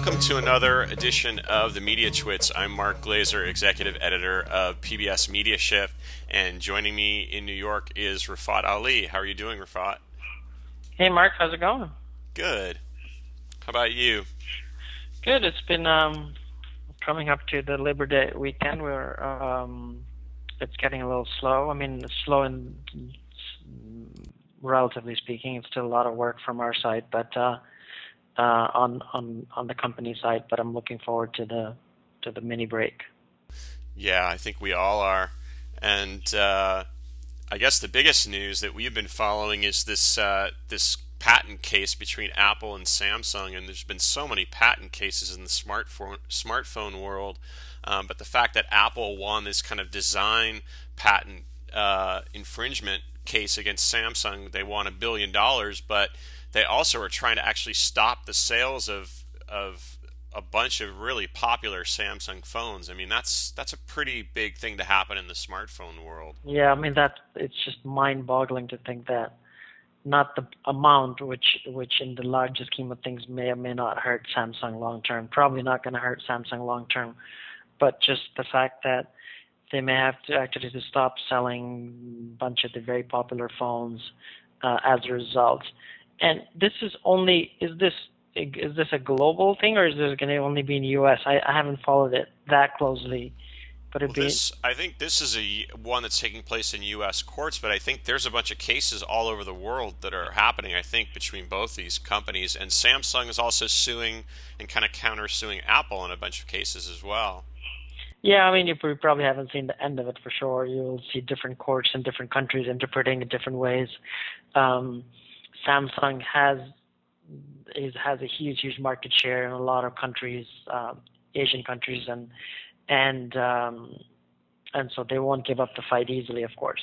Welcome to another edition of the Media Twits. I'm Mark Glazer, Executive Editor of PBS Media Shift, and joining me in New York is Rafat Ali. How are you doing, Rafat? Hey Mark, how's it going? Good. How about you? Good. It's been coming up to the Labor Day weekend where it's getting a little slow. I mean, it's slow in relatively speaking. It's still a lot of work from our side, but on the company side. But I'm looking forward to the mini break. Yeah, I think we all are. And I guess the biggest news that we've been following is this patent case between Apple and Samsung, and there's been so many patent cases in the smartphone world. But the fact that Apple won this kind of design patent infringement case against Samsung, they won $1 billion, but they also are trying to actually stop the sales of a bunch of really popular Samsung phones. I mean, that's a pretty big thing to happen in the smartphone world. Yeah, I mean that it's just mind-boggling to think that not the amount which in the larger scheme of things may or may not hurt Samsung long term. Probably not going to hurt Samsung long term, but just the fact that they may have to actually to stop selling a bunch of the very popular phones as a result. And this is only is this a global thing, or is this going to only be in the U.S.? I haven't followed it that closely, but Well, I think this is one that's taking place in U.S. courts, but I think there's a bunch of cases all over the world that are happening, I think, between both these companies. And Samsung is also suing and kind of countersuing Apple in a bunch of cases as well. Yeah, I mean, you probably haven't seen the end of it for sure. You'll see different courts in different countries interpreting it different ways. Um, Samsung has a huge market share in a lot of countries, Asian countries, and so they won't give up the fight easily, of course.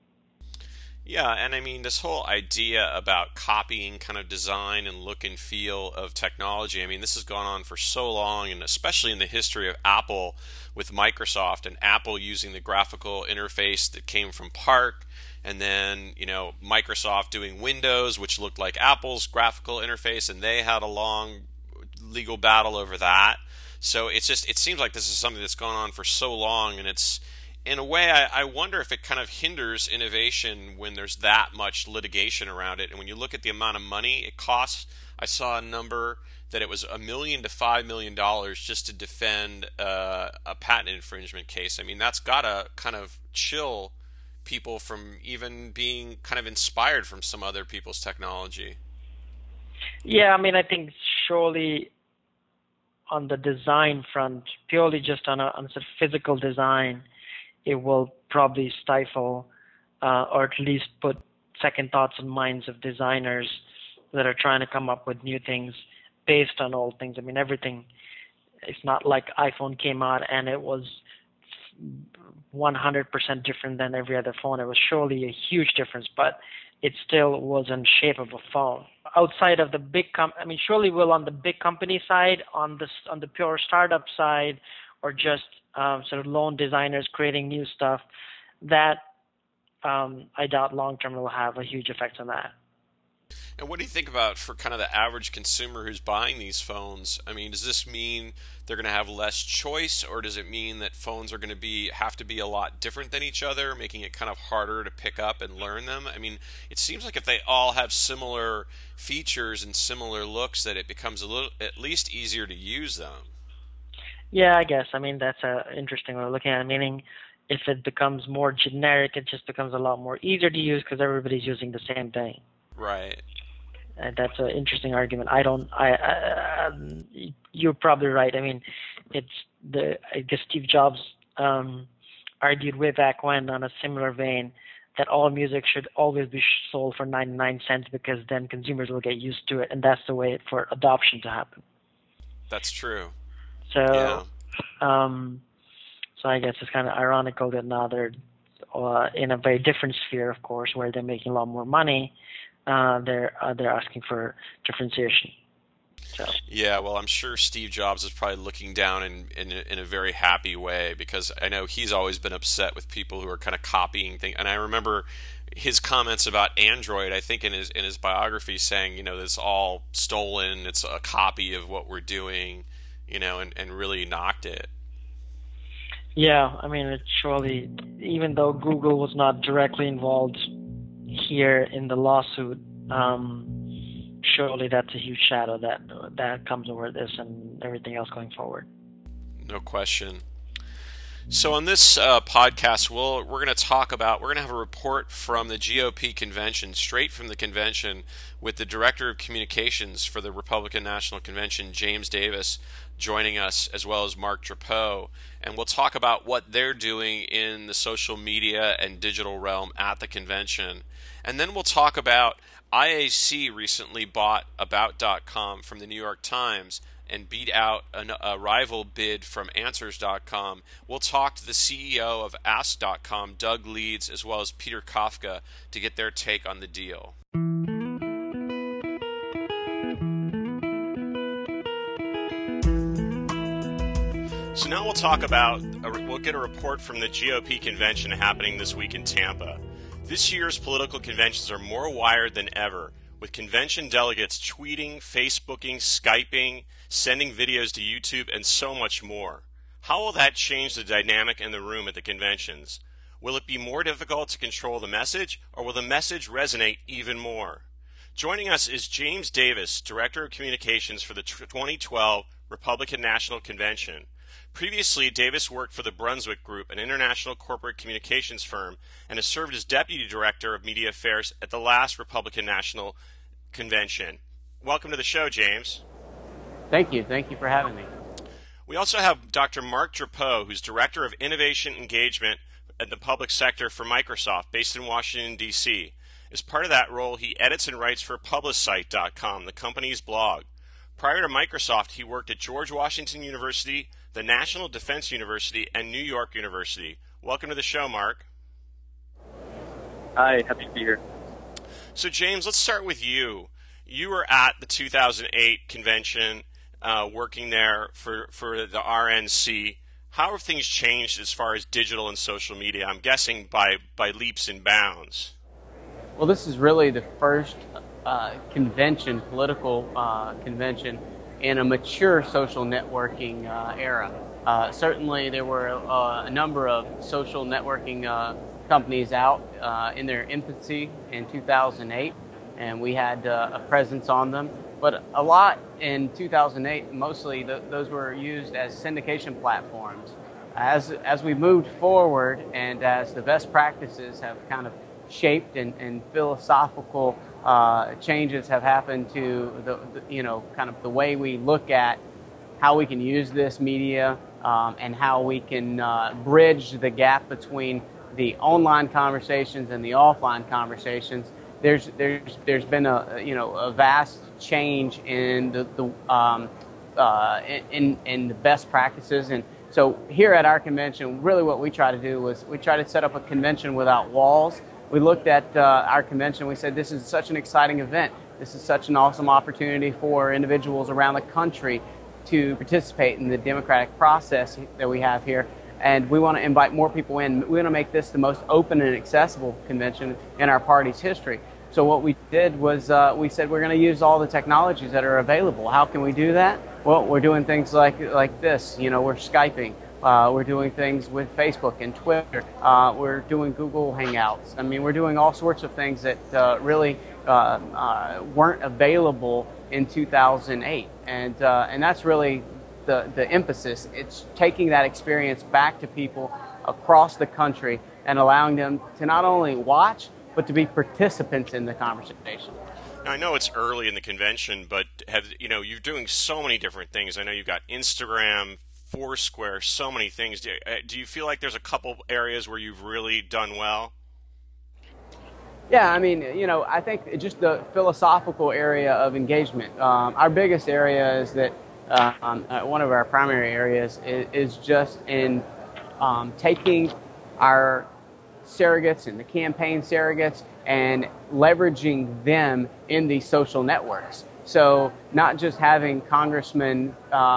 Yeah, and I mean, this whole idea about copying kind of design and look and feel of technology, I mean, this has gone on for so long, and especially in the history of Apple with Microsoft and Apple using the graphical interface that came from Park, and then, Microsoft doing Windows, which looked like Apple's graphical interface, and they had a long legal battle over that. So it seems like this is something that's gone on for so long, and it's in a way, I wonder if it kind of hinders innovation when there's that much litigation around it. And when you look at the amount of money it costs, I saw a number that it was $1 million to $5 million just to defend a patent infringement case. I mean, that's got to kind of chill people from even being kind of inspired from some other people's technology. Yeah, I mean, I think surely on the design front, purely just on sort of physical design, it will probably stifle or at least put second thoughts in minds of designers that are trying to come up with new things based on old things. I mean, everything, it's not like iPhone came out and it was 100% different than every other phone. It was surely a huge difference, but it still was in shape of a phone. Outside of the I mean, surely will on the big company side, on the pure startup side, or just sort of lone designers creating new stuff, that I doubt long term will have a huge effect on that. And what do you think about for kind of the average consumer who's buying these phones? I mean, does this mean they're going to have less choice, or does it mean that phones are going to have to be a lot different than each other, making it kind of harder to pick up and learn them? I mean, it seems like if they all have similar features and similar looks, that it becomes a little at least easier to use them. Yeah, I guess. I mean, that's a interesting way of looking at it. Meaning, if it becomes more generic, it just becomes a lot more easier to use because everybody's using the same thing. Right. And that's an interesting argument. You're probably right. I mean, I guess Steve Jobs argued way back when on a similar vein that all music should always be sold for 99 cents because then consumers will get used to it, and that's the way for adoption to happen. That's true. So, Yeah. um, so I guess it's kind of ironical that now they're in a very different sphere, of course, where they're making a lot more money. They're asking for differentiation. So Yeah, well, I'm sure Steve Jobs is probably looking down in a very happy way because I know he's always been upset with people who are kind of copying things. And I remember his comments about Android, I think in his biography saying, it's all stolen, it's a copy of what we're doing. and really knocked it. Yeah, I mean, it surely, even though Google was not directly involved here in the lawsuit, surely that's a huge shadow that comes over this and everything else going forward. No question. So on this podcast, we're going to we're going to have a report from the GOP convention, straight from the convention, with the director of communications for the Republican National Convention, James Davis, joining us, as well as Mark Drapeau, and we'll talk about what they're doing in the social media and digital realm at the convention. And then we'll talk about IAC recently bought About.com from the New York Times and beat out a rival bid from Answers.com. We'll talk to the CEO of Ask.com, Doug Leeds, as well as Peter Kafka, to get their take on the deal. So now we'll get a report from the GOP convention happening this week in Tampa. This year's political conventions are more wired than ever, with convention delegates tweeting, Facebooking, Skyping, sending videos to YouTube, and so much more. How will that change the dynamic in the room at the conventions? Will it be more difficult to control the message, or will the message resonate even more? Joining us is James Davis, Director of Communications for the 2012 Republican National Convention. Previously, Davis worked for the Brunswick Group, an international corporate communications firm, and has served as Deputy Director of Media Affairs at the last Republican National Convention. Welcome to the show, James. Thank you. Thank you for having me. We also have Dr. Mark Drapeau, who's Director of Innovation Engagement at the public sector for Microsoft, based in Washington, D.C. As part of that role, he edits and writes for Publicite.com, the company's blog. Prior to Microsoft, he worked at George Washington University, the National Defense University, and New York University. Welcome to the show, Mark. Hi, happy to be here. So, James, let's start with you. You were at the 2008 convention, working there for the RNC. How have things changed as far as digital and social media? I'm guessing by leaps and bounds. Well, this is really the first political convention in a mature social networking era. Certainly there were a number of social networking companies out in their infancy in 2008, and we had a presence on them. But a lot in 2008, mostly those were used as syndication platforms. As we moved forward and as the best practices have kind of shaped and philosophical changes have happened to the way we look at how we can use this media and how we can bridge the gap between the online conversations and the offline conversations. There's been a vast change in in the best practices. And so here at our convention, really what we try to do was we try to set up a convention without walls. We looked at our convention. We said, this is such an exciting event. This is such an awesome opportunity for individuals around the country to participate in the democratic process that we have here. And we want to invite more people in. We want to make this the most open and accessible convention in our party's history. So what we did was we said we're going to use all the technologies that are available. How can we do that? Well, we're doing things like this. We're Skyping. We're doing things with Facebook and Twitter. We're doing Google Hangouts. I mean, we're doing all sorts of things that really weren't available in 2008. And that's really the emphasis. It's taking that experience back to people across the country and allowing them to not only watch, but to be participants in the conversation. Now, I know it's early in the convention, but you're doing so many different things. I know you've got Instagram, Foursquare, so many things. Do you feel like there's a couple areas where you've really done well? Yeah, I mean, I think just the philosophical area of engagement. Our biggest area is that one of our primary areas is just in taking our surrogates and the campaign surrogates and leveraging them in these social networks. So not just having Congressman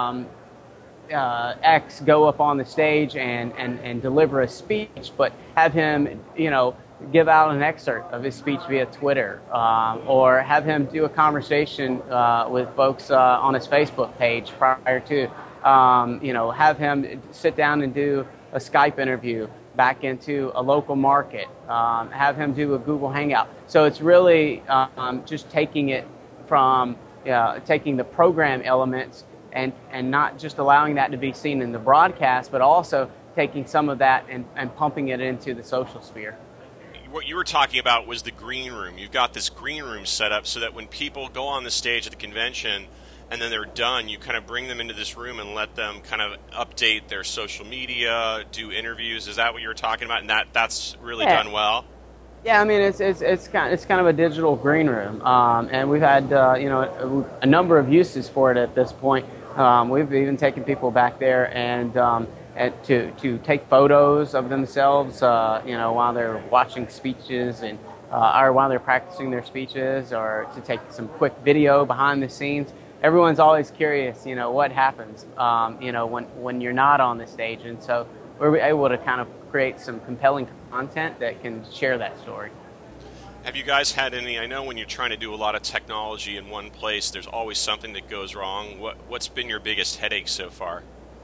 X go up on the stage and deliver a speech, but have him, give out an excerpt of his speech via Twitter, or have him do a conversation with folks on his Facebook page prior to. have him sit down and do a Skype interview back into a local market, have him do a Google Hangout. So it's really just taking it from taking the program elements and not just allowing that to be seen in the broadcast, but also taking some of that and pumping it into the social sphere. What you were talking about was the green room. You've got this green room set up so that when people go on the stage at the convention and then they're done, you kind of bring them into this room and let them kind of update their social media, do interviews. Is that what you were talking about? And that's really done well? Yeah, I mean it's kind of a digital green room, and we've had a number of uses for it at this point. We've even taken people back there and to take photos of themselves, while they're watching speeches or while they're practicing their speeches, or to take some quick video behind the scenes. Everyone's always curious, what happens, when you're not on the stage, and so we're able to kind of create some compelling content that can share that story. Have you guys had any, I know when you're trying to do a lot of technology in one place, there's always something that goes wrong. What's been your biggest headache so far?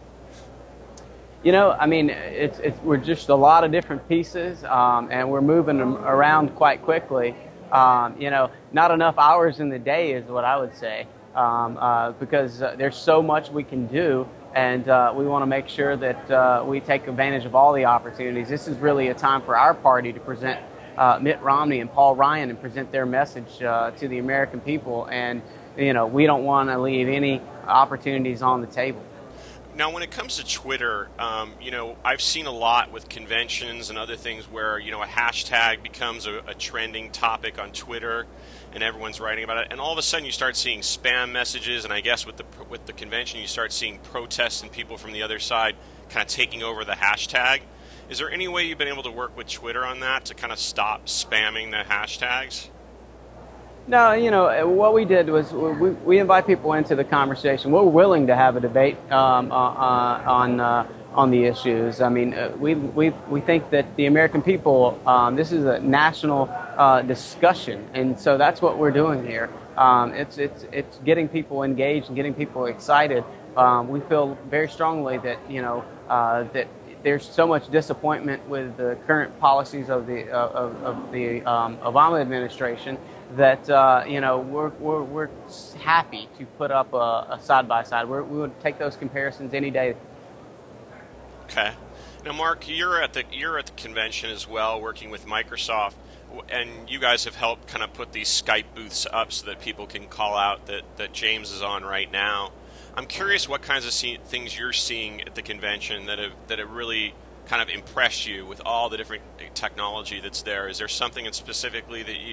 We're just a lot of different pieces, and we're moving them around quite quickly. Not enough hours in the day is what I would say, because there's so much we can do, and we want to make sure that we take advantage of all the opportunities. This is really a time for our party to present Mitt Romney and Paul Ryan and present their message to the American people, and we don't want to leave any opportunities on the table. Now, when it comes to Twitter, I've seen a lot with conventions and other things where, a hashtag becomes a trending topic on Twitter and everyone's writing about it. And all of a sudden you start seeing spam messages. And I guess with the convention, you start seeing protests and people from the other side kind of taking over the hashtag. Is there any way you've been able to work with Twitter on that to kind of stop spamming the hashtags? No, what we did was we invite people into the conversation. We're willing to have a debate on the issues. I mean, we think that the American people, this is a national discussion, and so that's what we're doing here. It's getting people engaged and getting people excited. We feel very strongly that that there's so much disappointment with the current policies of the Obama administration that we're happy to put up a side by side. We would take those comparisons any day. Okay. Now, Mark, you're at the convention as well, working with Microsoft, and you guys have helped kind of put these Skype booths up so that people can call out that James is on right now. I'm curious what kinds of things you're seeing at the convention that have really kind of impressed you with all the different technology that's there. Is there something specifically that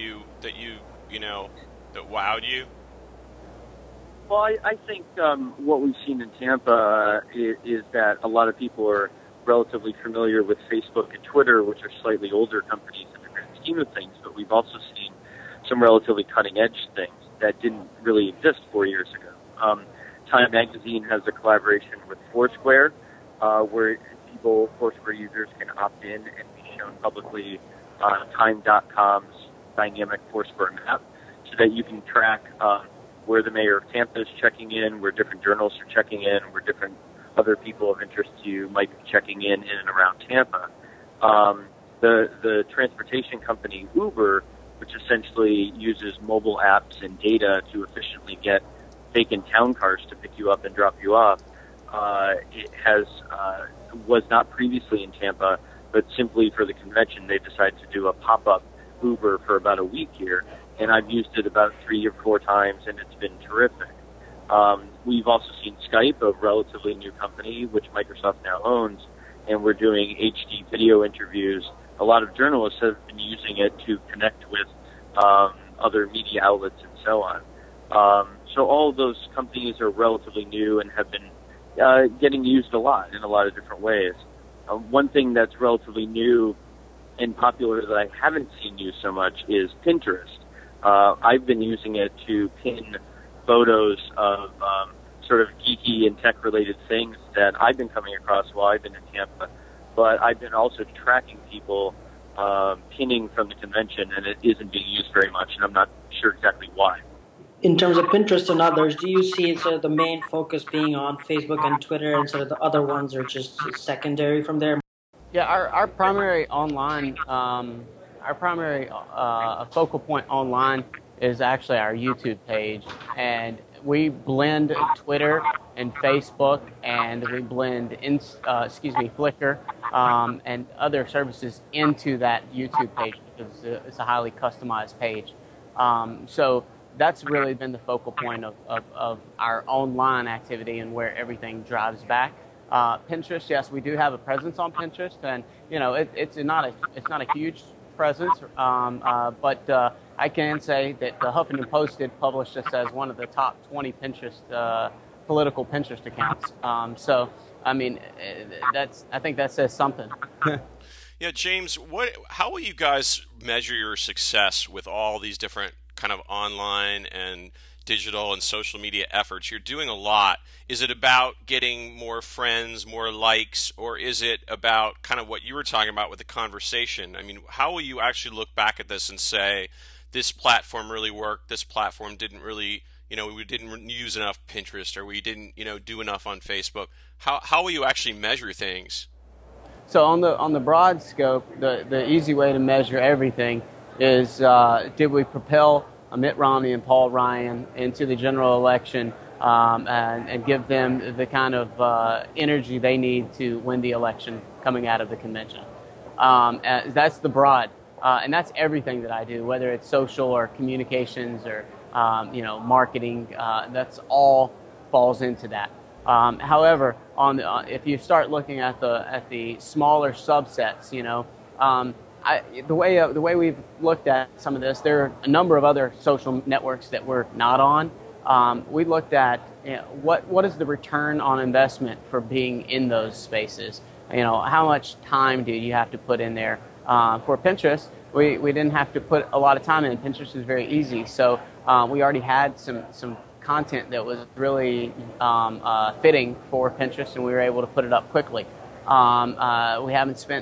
wowed you? Well, I think what we've seen in Tampa is that a lot of people are relatively familiar with Facebook and Twitter, which are slightly older companies in the grand scheme of things, but we've also seen some relatively cutting-edge things that didn't really exist 4 years ago. Time Magazine has a collaboration with Foursquare, where Foursquare users can opt in and be shown publicly on Time.com's dynamic Foursquare map, so that you can track where the mayor of Tampa is checking in, where different journalists are checking in, where different other people of interest to you might be checking in and around Tampa. The transportation company Uber, which essentially uses mobile apps and data to efficiently get vacant town cars to pick you up and drop you off, was not previously in Tampa, but simply for the convention they decided to do a pop-up Uber for about a week here, and I've used it about 3 or 4 times, and it's been terrific. We've also seen Skype, a relatively new company, which Microsoft now owns, and we're doing HD video interviews. A lot of journalists have been using it to connect with other media outlets and so on. So all of those companies are relatively new and have been getting used a lot in a lot of different ways. One thing that's relatively new and popular that I haven't seen used so much is Pinterest. I've been using it to pin photos of sort of geeky and tech-related things that I've been coming across while I've been in Tampa, but I've been also tracking people pinning from the convention, and it isn't being used very much, and I'm not sure exactly why. In terms of Pinterest and others, do you see sort of the main focus being on Facebook and Twitter, and sort of the other ones are just secondary from there? Yeah, our primary online, our primary focal point online is actually our YouTube page, and we blend Twitter and Facebook, and we blend Flickr and other services into that YouTube page because it's a highly customized page. So that's really been the focal point of our online activity and where everything drives back. Pinterest, yes, we do have a presence on Pinterest, and it's not a huge presence, but I can say that the Huffington Post did publish us as one of the top 20 Pinterest political Pinterest accounts. So I mean, I think that says something. Yeah, James, how will you guys measure your success with all these different kind of online and digital and social media efforts? You're doing a lot. Is it about getting more friends, more likes, or is it about kind of what you were talking about with the conversation? I mean, how will you actually look back at this and say, this platform really worked, this platform didn't really, we didn't use enough Pinterest, or we didn't, do enough on Facebook? How will you actually measure things? So on the broad scope, the easy way to measure everything is did we propel Mitt Romney and Paul Ryan into the general election and give them the kind of energy they need to win the election coming out of the convention. That's the broad, and that's everything that I do, whether it's social or communications or marketing. That's all falls into that. However, if you start looking at the smaller subsets, the way we've looked at some of this, there are a number of other social networks that we're not on. We looked at what is the return on investment for being in those spaces. How much time do you have to put in there? For Pinterest, we didn't have to put a lot of time in. Pinterest is very easy, so we already had some content that was really fitting for Pinterest, and we were able to put it up quickly. We haven't spent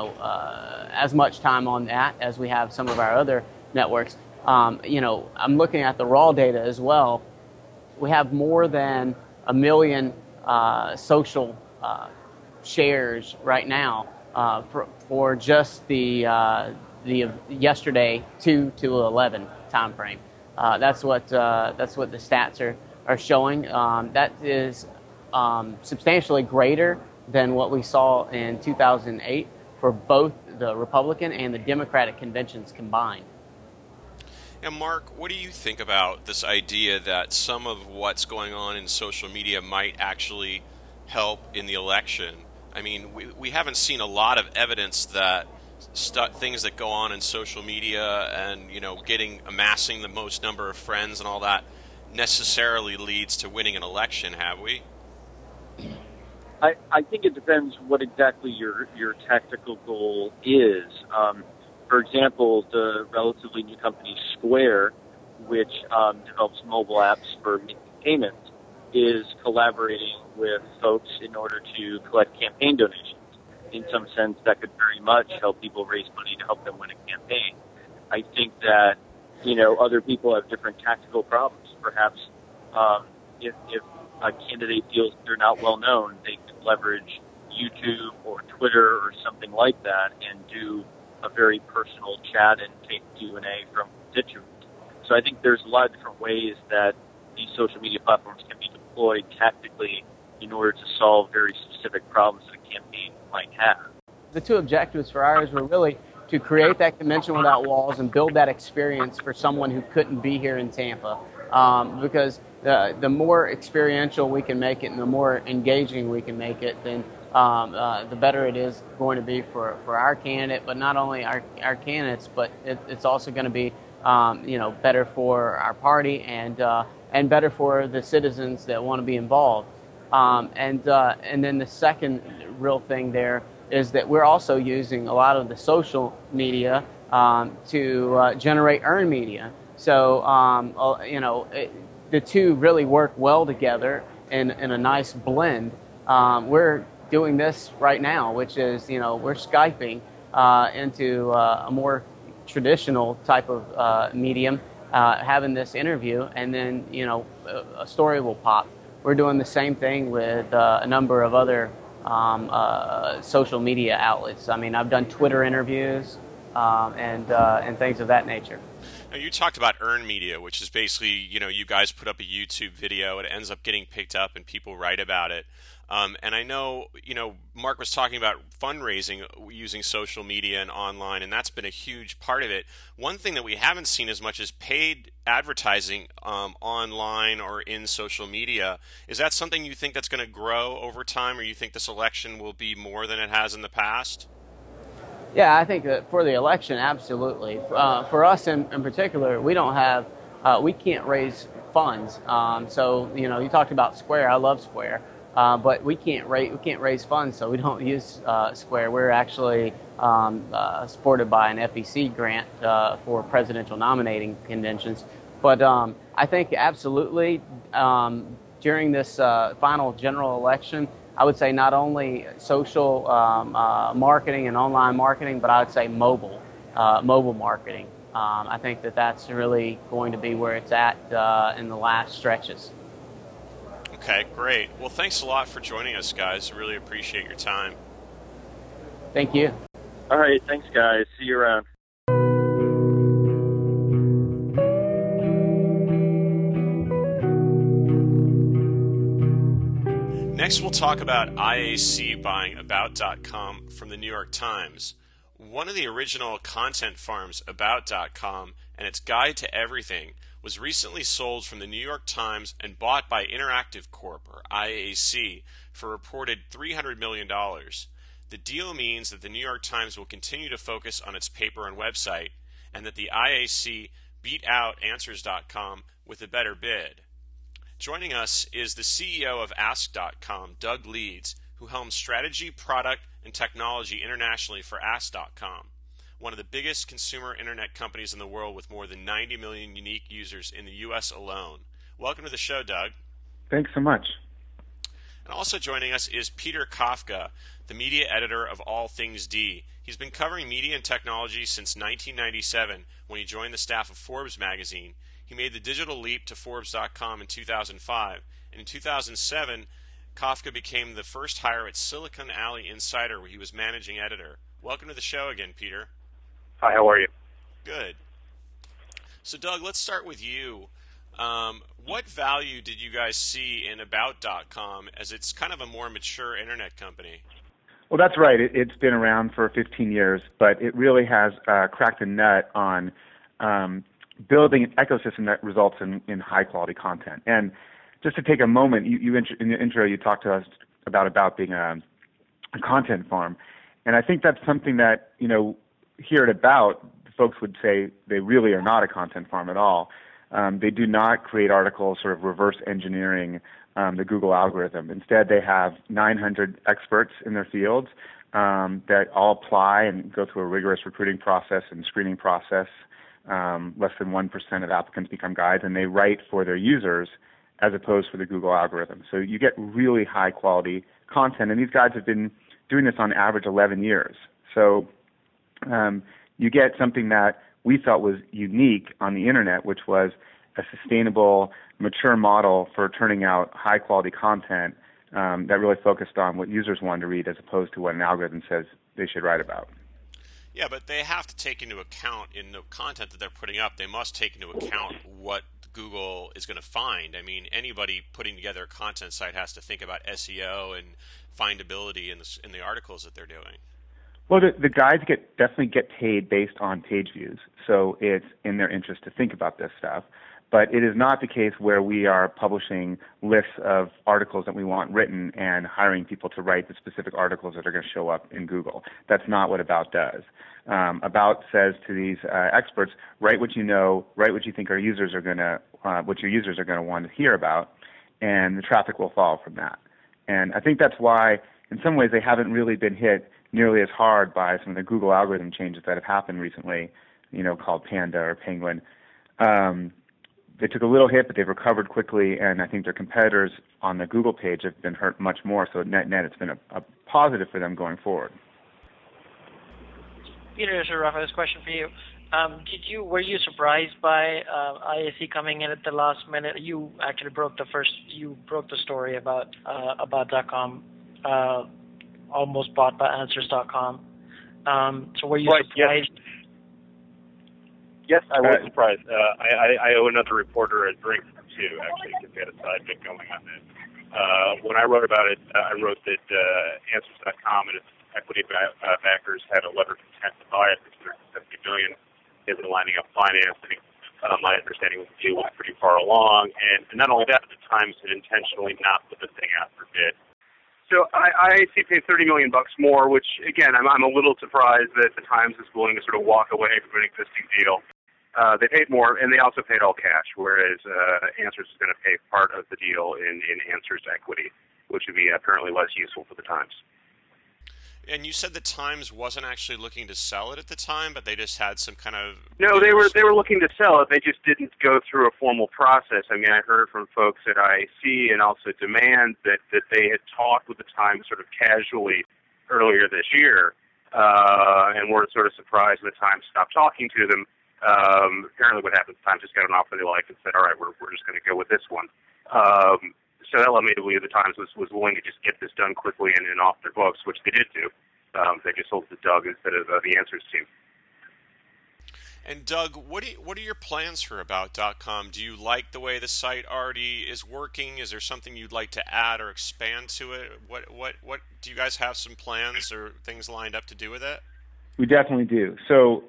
as much time on that as we have some of our other networks. I'm looking at the raw data as well. We have more than 1 million social shares right now for just the yesterday 2 to 11 time frame. That's what the stats are showing. That is substantially greater than what we saw in 2008 for both the Republican and the Democratic conventions combined. And Mark, what do you think about this idea that some of what's going on in social media might actually help in the election? I mean, we haven't seen a lot of evidence that things that go on in social media and amassing the most number of friends and all that necessarily leads to winning an election, have we? I think it depends what exactly your tactical goal is. For example, the relatively new company Square, which develops mobile apps for making payments, is collaborating with folks in order to collect campaign donations. In some sense, that could very much help people raise money to help them win a campaign. I think that, other people have different tactical problems. Perhaps if a candidate feels they're not well known, they can leverage YouTube or Twitter or something like that and do a very personal chat and take Q&A from constituents. So I think there's a lot of different ways that these social media platforms can be deployed tactically in order to solve very specific problems that a campaign might have. The two objectives for ours were really to create that convention without walls and build that experience for someone who couldn't be here in Tampa. Because the more experiential we can make it and the more engaging we can make it, then the better it is going to be for our candidate, but not only our candidates, but it's also going to be better for our party and better for the citizens that want to be involved. And then the second real thing there is that we're also using a lot of the social media to generate earned media. So the two really work well together in a nice blend. We're doing this right now, which is we're Skyping into a more traditional type of medium having this interview, and then a story will pop. We're doing the same thing with a number of other social media outlets. I mean, I've done Twitter interviews and things of that nature. Now, you talked about earned media, which is basically, you guys put up a YouTube video, it ends up getting picked up, and people write about it. And I know, Mark was talking about fundraising using social media and online, and that's been a huge part of it. One thing that we haven't seen as much is paid advertising online or in social media. Is that something you think that's going to grow over time, or you think this election will be more than it has in the past? Yeah, I think that for the election, absolutely. For us in particular, we don't have, we can't raise funds. So you talked about Square. I love Square, but we can't raise funds, so we don't use Square. We're actually supported by an FEC grant for presidential nominating conventions. But I think absolutely during this final general election, I would say not only social marketing and online marketing, but I would say mobile marketing. I think that's really going to be where it's at in the last stretches. Okay, great. Well, thanks a lot for joining us, guys. Really appreciate your time. Thank you. All right, thanks, guys. See you around. Next, we'll talk about IAC buying About.com from the New York Times. One of the original content farms, About.com, and its guide to everything, was recently sold from the New York Times and bought by Interactive Corp, or IAC, for a reported $300 million. The deal means that the New York Times will continue to focus on its paper and website, and that the IAC beat out Answers.com with a better bid. Joining us is the CEO of Ask.com, Doug Leeds, who helms strategy, product, and technology internationally for Ask.com, one of the biggest consumer internet companies in the world with more than 90 million unique users in the U.S. alone. Welcome to the show, Doug. Thanks so much. And also joining us is Peter Kafka, the media editor of All Things D. He's been covering media and technology since 1997 when he joined the staff of Forbes magazine. He made the digital leap to Forbes.com in 2005, and in 2007, Kafka became the first hire at Silicon Alley Insider, where he was managing editor. Welcome to the show again, Peter. Hi, how are you? Good. So, Doug, let's start with you. What value did you guys see in About.com, as it's kind of a more mature internet company? Well, that's right. It's been around for 15 years, but it really has cracked a nut on building an ecosystem that results in high-quality content. And just to take a moment, you in the intro, you talked to us about being a content farm. And I think that's something that, here at About, folks would say they really are not a content farm at all. They do not create articles sort of reverse engineering the Google algorithm. Instead, they have 900 experts in their fields that all apply and go through a rigorous recruiting process and screening process. Less than 1% of applicants become guides, and they write for their users as opposed to the Google algorithm. So you get really high-quality content, and these guides have been doing this on average 11 years. So you get something that we felt was unique on the Internet, which was a sustainable, mature model for turning out high-quality content that really focused on what users wanted to read as opposed to what an algorithm says they should write about. Yeah, but they have to take into account in the content that they're putting up, they must take into account what Google is going to find. I mean, anybody putting together a content site has to think about SEO and findability in the articles that they're doing. Well, the guides definitely get paid based on page views, so it's in their interest to think about this stuff. But it is not the case where we are publishing lists of articles that we want written and hiring people to write the specific articles that are going to show up in Google. That's not what About does. About says to these experts, write what you know, write what you think our users are going to, what your users are going to want to hear about, and the traffic will follow from that. And I think that's why, in some ways, they haven't really been hit nearly as hard by some of the Google algorithm changes that have happened recently, called Panda or Penguin. They took a little hit, but they've recovered quickly, and I think their competitors on the Google page have been hurt much more. So net, it's been a positive for them going forward. Peter, this is Rafa. This question for you. Were you surprised by IAC coming in at the last minute? You actually broke the story about .com, almost bought by Answers.com. So were you surprised? Yes, I was surprised. I owe another reporter a drink too, actually, because we had a side bit going on this. When I wrote about it, I wrote that Answers.com and its equity backers had a letter of intent to buy it for $270 million. They've been lining up financing. My understanding was the deal was pretty far along, and not only that, but the Times had intentionally not put the thing out for bid. So IAC paid $30 million more, which again, I'm a little surprised that the Times is willing to sort of walk away from an existing deal. They paid more, and they also paid all cash, whereas Answers is going to pay part of the deal in Answers equity, which would be apparently less useful for the Times. And you said the Times wasn't actually looking to sell it at the time, but they just had some kind of... No, they were looking to sell it. They just didn't go through a formal process. I mean, I heard from folks at IAC and also Demand that they had talked with the Times sort of casually earlier this year, and were sort of surprised when the Times stopped talking to them. Apparently what happened, the Times just got an offer they liked and said, all right, we're just going to go with this one. So that led me to believe the Times was willing to just get this done quickly and off their books, which they did do. They just sold to Doug instead of the Answers team. And Doug, what are your plans for About.com? Do you like the way the site already is working? Is there something you'd like to add or expand to it? What do you guys have some plans or things lined up to do with it? We definitely do. So,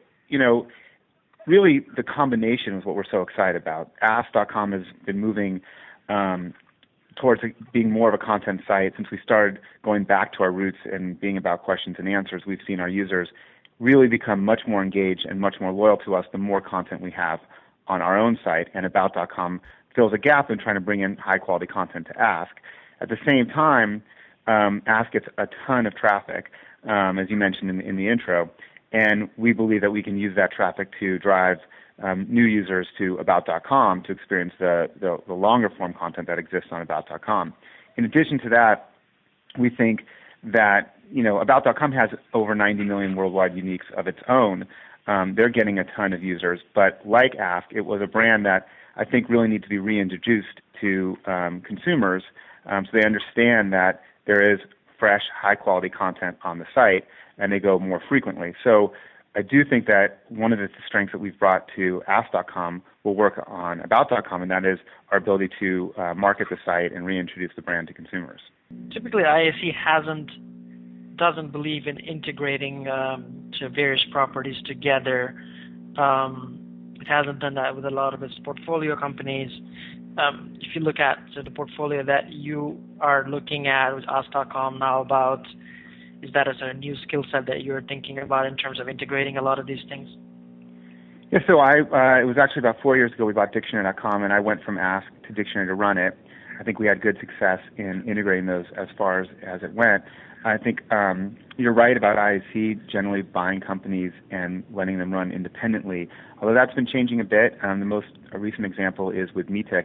really the combination is what we're so excited about. Ask.com has been moving towards being more of a content site. Since we started going back to our roots and being about questions and answers, we've seen our users really become much more engaged and much more loyal to us the more content we have on our own site. And About.com fills a gap in trying to bring in high-quality content to Ask. At the same time, Ask gets a ton of traffic, as you mentioned in the intro, and we believe that we can use that traffic to drive new users to About.com to experience the longer form content that exists on About.com. In addition to that, we think that About.com has over 90 million worldwide uniques of its own. They're getting a ton of users, but like Ask, it was a brand that I think really needs to be reintroduced to consumers so they understand that there is fresh, high-quality content on the site, and they go more frequently. So I do think that one of the strengths that we've brought to Ask.com will work on About.com, and that is our ability to market the site and reintroduce the brand to consumers. Typically, IAC doesn't believe in integrating to various properties together. It hasn't done that with a lot of its portfolio companies. If you look at the portfolio that you are looking at with Ask.com now, is that a sort of new skill set that you're thinking about in terms of integrating a lot of these things? Yeah, so it was actually about 4 years ago we bought Dictionary.com, and I went from Ask to Dictionary to run it. I think we had good success in integrating those as far as it went. I think you're right about IAC generally buying companies and letting them run independently, although that's been changing a bit. The most recent example is with Meetic,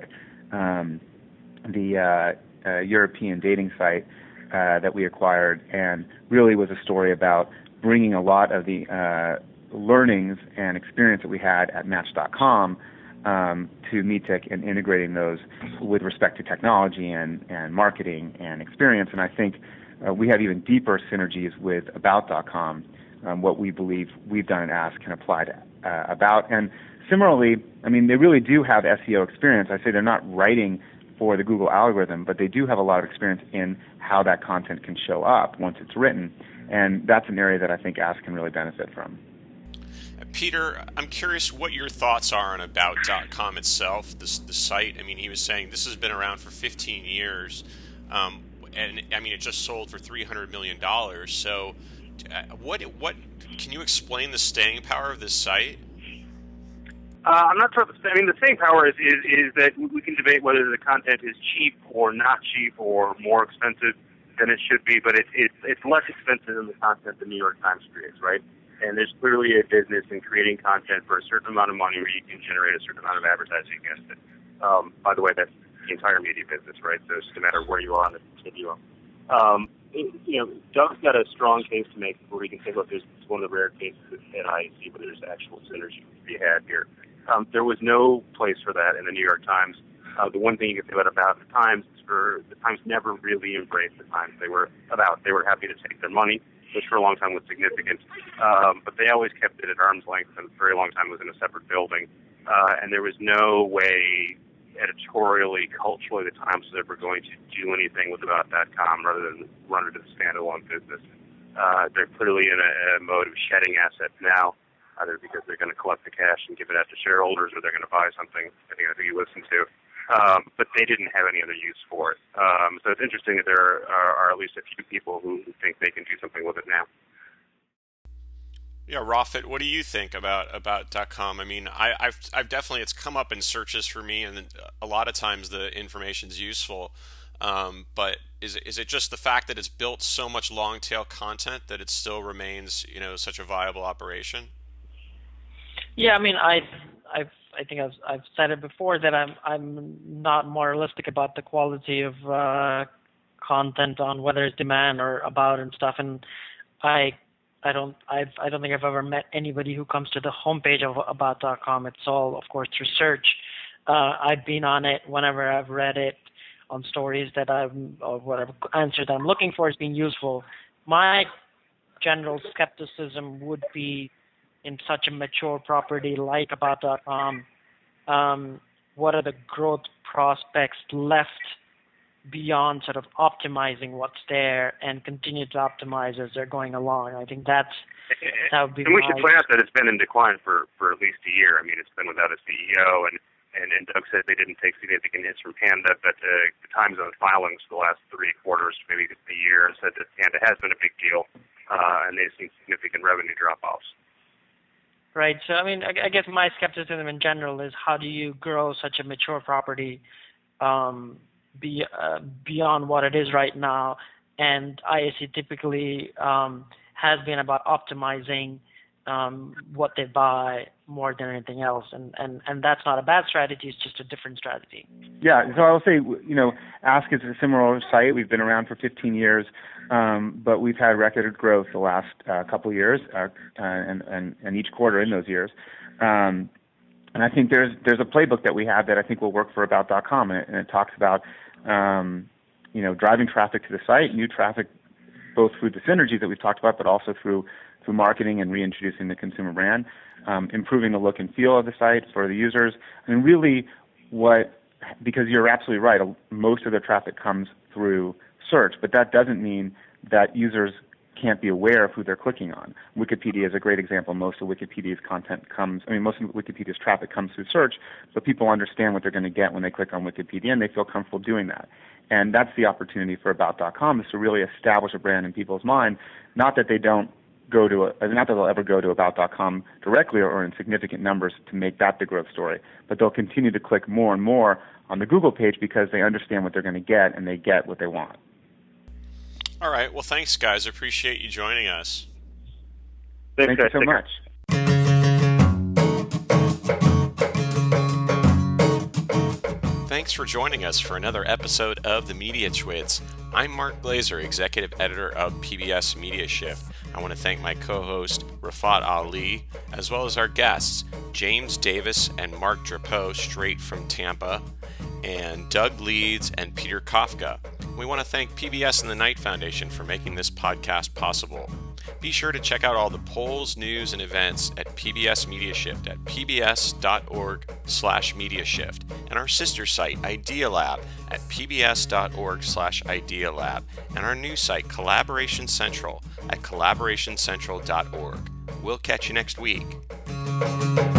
the European dating site that we acquired, and really was a story about bringing a lot of the learnings and experience that we had at Match.com to Meetic and integrating those with respect to technology and marketing and experience. And I think we have even deeper synergies with About.com. What we believe we've done at Ask can apply to About. And similarly, I mean, they really do have SEO experience. I say they're not writing for the Google algorithm, but they do have a lot of experience in how that content can show up once it's written. And that's an area that I think Ask can really benefit from. Peter, I'm curious what your thoughts are on About.com itself, the site. I mean, he was saying this has been around for 15 years, and I mean, it just sold for $300 million. So what can you explain the staying power of this site? I'm not sure. I mean, the staying power is that we can debate whether the content is cheap or not cheap or more expensive than it should be, but it's less expensive than the content the New York Times creates, right? And there's clearly a business in creating content for a certain amount of money where you can generate a certain amount of advertising against it. By the way, that's the entire media business, right? So it's no matter where you are on the continuum. Doug's got a strong case to make where he can say, look, this is one of the rare cases at IAC where there's actual synergy to be had here. There was no place for that in the New York Times. The one thing you can say about the Times is the Times never really embraced the Times. They were happy to take their money, which for a long time was significant. But they always kept it at arm's length, and for a very long time was in a separate building. And there was no way editorially, culturally, the Times was ever going to do anything with About.com rather than run it as a standalone business. They're clearly in a mode of shedding assets now, either because they're going to collect the cash and give it out to shareholders, or they're going to buy something, depending on who you listen to. But they didn't have any other use for it. So it's interesting that there are at least a few people who think they can do something with it now. Yeah, Rafat, what do you think about.com? I mean, I've definitely, it's come up in searches for me, and a lot of times the information's useful. But is it just the fact that it's built so much long tail content that it still remains, such a viable operation? Yeah, I mean, I think I've said it before that I'm not moralistic about the quality of content on whether it's demand or about and stuff, and I don't think I've ever met anybody who comes to the homepage of About.com. It's all, of course, through search. I've been on it whenever I've read it on stories that or whatever answer that I'm looking for has been useful. My general skepticism would be in such a mature property like About.com, what are the growth prospects left beyond sort of optimizing what's there and continue to optimize as they're going along? I think that would be. And we should point out that it's been in decline for at least a year. I mean, it's been without a CEO, and Doug said they didn't take significant hits from Panda, but the Times on filings for the last 3 quarters, maybe a year, said that Panda has been a big deal, and they've seen significant revenue drop-offs. Right. So, I mean, I guess my skepticism in general is how do you grow such a mature property beyond what it is right now? And IAC typically has been about optimizing what they buy more than anything else. And that's not a bad strategy. It's just a different strategy. Yeah. So I'll say, Ask is a similar site. We've been around for 15 years. But we've had record growth the last couple of years, and each quarter in those years. And I think there's a playbook that we have that I think will work for About.com, and it talks about driving traffic to the site, new traffic, both through the synergies that we've talked about, but also through marketing and reintroducing the consumer brand, improving the look and feel of the site for the users. I mean, really, because you're absolutely right, most of the traffic comes through search, but that doesn't mean that users can't be aware of who they're clicking on. Wikipedia is a great example. Most of Wikipedia's traffic comes through search, but people understand what they're going to get when they click on Wikipedia, and they feel comfortable doing that. And that's the opportunity for About.com, is to really establish a brand in people's mind. Not that they'll ever go to About.com directly or in significant numbers to make that the growth story, but they'll continue to click more and more on the Google page because they understand what they're going to get, and they get what they want. All right. Well, thanks, guys. I appreciate you joining us. Thank you so much. Thanks for joining us for another episode of the Media Twits. I'm Mark Glazer, Executive Editor of PBS Media Shift. I want to thank my co-host, Rafat Ali, as well as our guests, James Davis and Mark Drapeau, straight from Tampa, and Doug Leeds and Peter Kafka. We want to thank PBS and the Knight Foundation for making this podcast possible. Be sure to check out all the polls, news, and events at PBS Media Shift at pbs.org/mediashift, and our sister site, Idea Lab, at pbs.org/idealab, and our new site, Collaboration Central, at collaborationcentral.org. We'll catch you next week.